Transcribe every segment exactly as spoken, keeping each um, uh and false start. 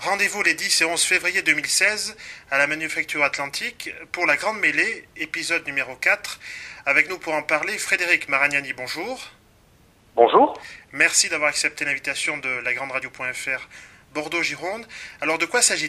Rendez-vous les dix et onze février deux mille seize à la Manufacture Atlantique pour la Grande Mêlée, épisode numéro quatre. Avec nous pour en parler, Frédéric Maragnani, bonjour. Bonjour. Merci d'avoir accepté l'invitation de la grande radio point F R Bordeaux-Gironde. Alors de quoi s'agit-il ?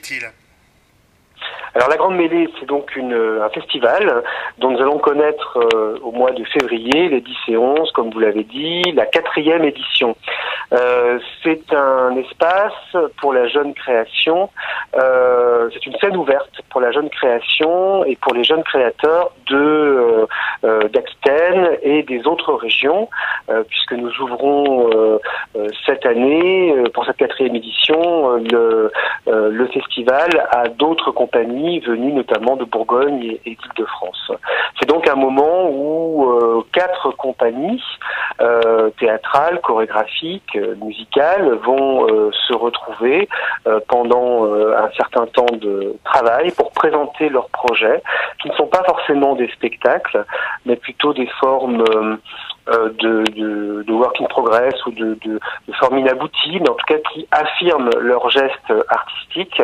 Alors la Grande Mêlée, c'est donc une, un festival dont nous allons connaître euh, au mois de février, les dix et onze, comme vous l'avez dit, la quatrième édition. Euh, c'est un espace pour la jeune création, euh, c'est une scène ouverte pour la jeune création et pour les jeunes créateurs de euh, euh, d'Aquitaine et des autres régions, euh, puisque nous ouvrons euh, euh, cette année, euh, pour cette quatrième édition, euh, le, euh, le festival à d'autres compagnies venues notamment de Bourgogne et, et d'Île-de-France. C'est donc un moment où euh, quatre compagnies euh, théâtrales, chorégraphiques, euh, musicales vont euh, se retrouver euh, pendant euh, un certain temps de travail pour présenter leurs projets, qui ne sont pas forcément des spectacles, mais plutôt des formes euh, euh, de, de, de work in progress ou de, de, de formes inabouties, mais en tout cas qui affirment leur geste artistique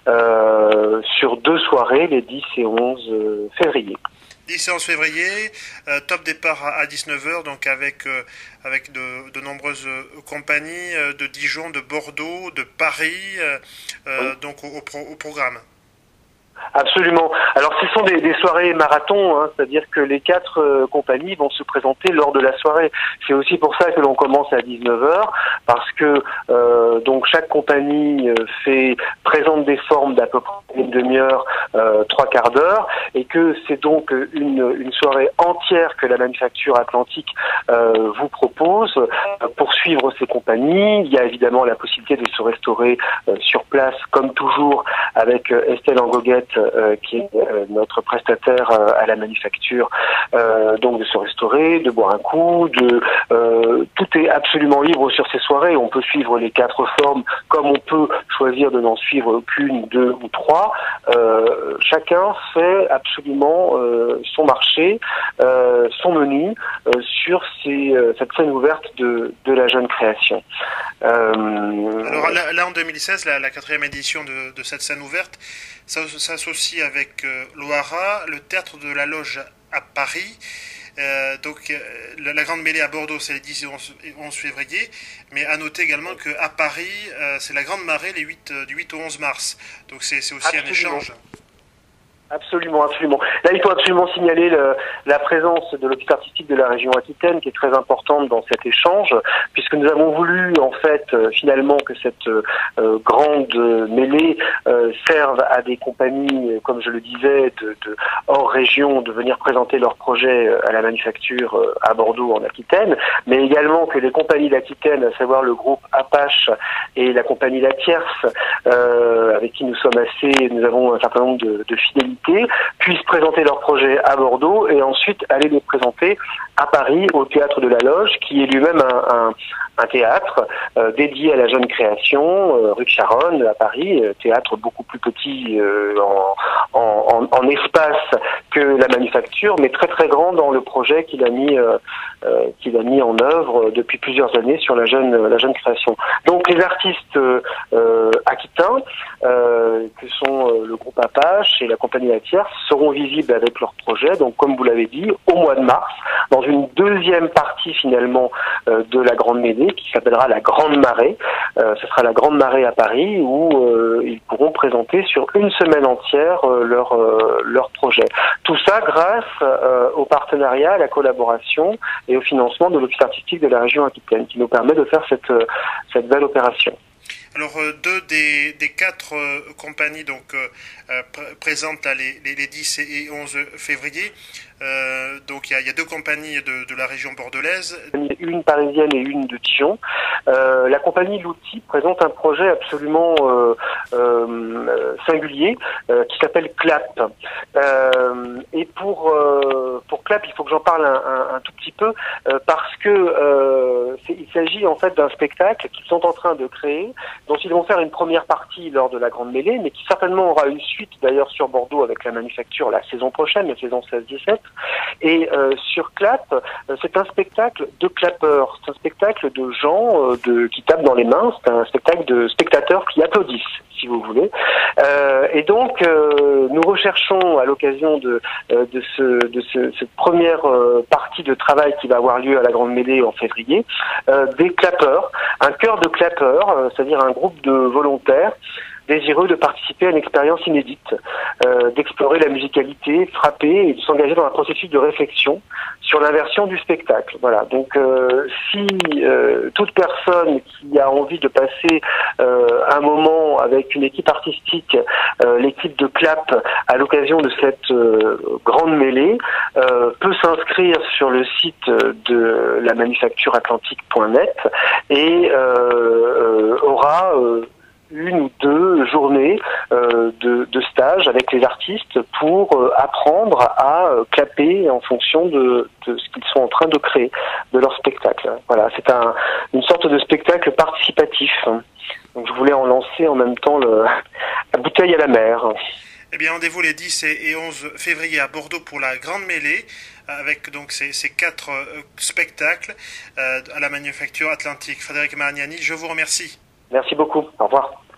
euh, sur deux soirées, les dix et onze février. dix et onze février, euh, top départ à, à dix-neuf heures, donc avec, euh, avec de, de nombreuses compagnies euh, de Dijon, de Bordeaux, de Paris, euh, euh, oui. donc au, au, pro, au programme. Absolument. Alors ce sont des, des soirées marathon, hein, c'est-à-dire que les quatre euh, compagnies vont se présenter lors de la soirée. C'est aussi pour ça que l'on commence à dix-neuf heures, parce que euh, donc chaque compagnie euh, fait présente des formes d'à peu près une demi-heure, euh, trois quarts d'heure, et que c'est donc une, une soirée entière que la Manufacture Atlantique euh, vous propose euh, pour suivre ces compagnies. Il y a évidemment la possibilité de se restaurer euh, sur place, comme toujours, avec euh, Estelle Angoguette, Euh, qui est euh, notre prestataire euh, à la manufacture, euh, donc de se restaurer, de boire un coup, de euh, tout est absolument libre sur ces soirées. On peut suivre les quatre formes, comme on peut choisir de n'en suivre qu'une, deux ou trois. Euh, chacun fait absolument euh, son marché, euh, son menu euh, sur ces, euh, cette scène ouverte de, de la jeune création. Euh... Alors là, là en deux mille seize, la, la quatrième édition de, de cette scène ouverte, ça s'associe avec euh, l'O A R A, le Théâtre de la Loge à Paris. Euh, donc euh, la Grande Mêlée à Bordeaux, c'est les dix et onze février, mais à noter également qu'à Paris, euh, c'est la Grande Marée les huit, euh, du huit au onze mars. Donc c'est aussi absolument. Un échange. Absolument, absolument. Là, il faut absolument signaler le, la présence de l'Office artistique de la région Aquitaine, qui est très importante dans cet échange, puisque nous avons voulu, en fait, euh, finalement, que cette euh, grande mêlée euh, serve à des compagnies, euh, comme je le disais, de, de hors région, de venir présenter leurs projets à la manufacture euh, à Bordeaux, en Aquitaine, mais également que les compagnies d'Aquitaine, à savoir le groupe Apache et la compagnie La Tierce, euh, avec qui nous sommes assez, nous avons un certain nombre de, de fidélités, puissent présenter leurs projets à Bordeaux et ensuite aller les présenter à Paris au Théâtre de la Loge, qui est lui-même un, un, un théâtre euh, dédié à la jeune création, euh, rue de Charonne à Paris, euh, théâtre beaucoup plus petit euh, en, en, en, en espace que la manufacture, mais très très grand dans le projet qu'il a mis euh, euh, qu'il a mis en œuvre depuis plusieurs années sur la jeune la jeune création. Donc les artistes euh, aquitains, euh, que sont euh, le groupe Apache et la compagnie La Tierce, seront visibles avec leur projet, donc comme vous l'avez dit, au mois de mars, dans une deuxième partie finalement euh, de la Grande Mêlée, qui s'appellera la Grande Marée. Euh, ce sera la Grande Marée à Paris, où euh, ils pourront présenter sur une semaine entière euh, leur euh, leur projet. Tout ça grâce euh, au partenariat, à la collaboration et au financement de l'Office artistique de la région Aquitaine, qui nous permet de faire cette euh, cette belle opération. Alors euh, deux des, des quatre euh, compagnies donc euh, euh, pr- présentent là, les, les, les dix et onze février. Euh, donc il y, y a deux compagnies de, de la région bordelaise. Une parisienne et une de Dijon. Euh, la compagnie L'Outil présente un projet absolument euh, euh, singulier euh, qui s'appelle Clap. Euh, et pour euh, pour Clap, il faut que j'en parle un, un, un tout petit peu euh, parce que euh, il s'agit en fait d'un spectacle qu'ils sont en train de créer, dont ils vont faire une première partie lors de la Grande Mêlée, mais qui certainement aura une suite d'ailleurs sur Bordeaux avec la manufacture la saison prochaine, la saison seize dix-sept. Et euh, sur Clap, euh, c'est un spectacle de clappeurs, c'est un spectacle de gens euh, de, qui tapent dans les mains, c'est un spectacle de spectateurs qui applaudissent, si vous voulez. Euh, et donc, euh, nous recherchons à l'occasion de, euh, de, ce, de ce, cette première euh, partie de travail qui va avoir lieu à la Grande Mêlée en février, euh, des clappeurs, un chœur de clappeurs, euh, c'est-à-dire un groupe de volontaires désireux de participer à une expérience inédite, euh, d'explorer la musicalité, frapper et de s'engager dans un processus de réflexion sur l'inversion du spectacle. Voilà. Donc, euh, si euh, toute personne qui a envie de passer euh, un moment avec une équipe artistique, euh, l'équipe de Clap, à l'occasion de cette euh, grande mêlée, euh, peut s'inscrire sur le site de la manufacture atlantique point net et euh, euh, aura euh, une ou deux journées euh, de, de stage avec les artistes pour euh, apprendre à euh, clapper en fonction de, de ce qu'ils sont en train de créer, de leur spectacle. Voilà, c'est un, une sorte de spectacle participatif. Donc je voulais en lancer en même temps le, la bouteille à la mer. Eh bien, rendez-vous les dix et onze février à Bordeaux pour la Grande Mêlée, avec donc ces, ces quatre euh, spectacles euh, à la Manufacture Atlantique. Frédéric Marignani, je vous remercie. Merci beaucoup. Au revoir.